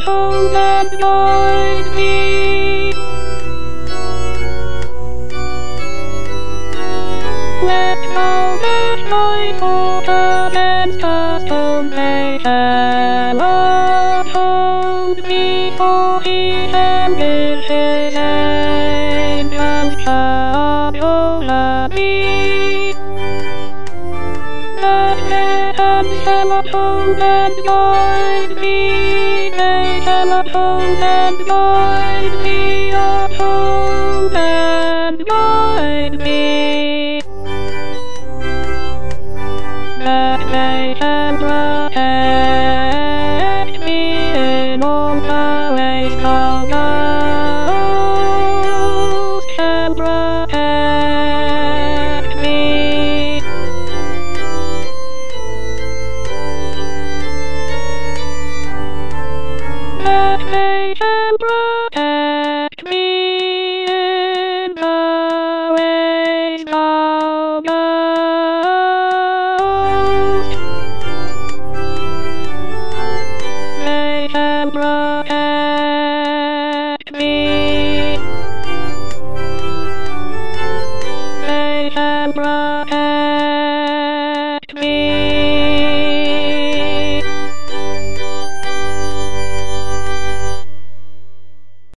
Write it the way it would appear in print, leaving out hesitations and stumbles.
home and guide me. Let go the joyful against the stone they shall hold before he can give his angels charge over me. Let them hold and guide me. They shall hold and guide me. Hold and guide me. That they can protect me in all the ways of those can protect me. That they can protect me in the ways of those. They can protect me.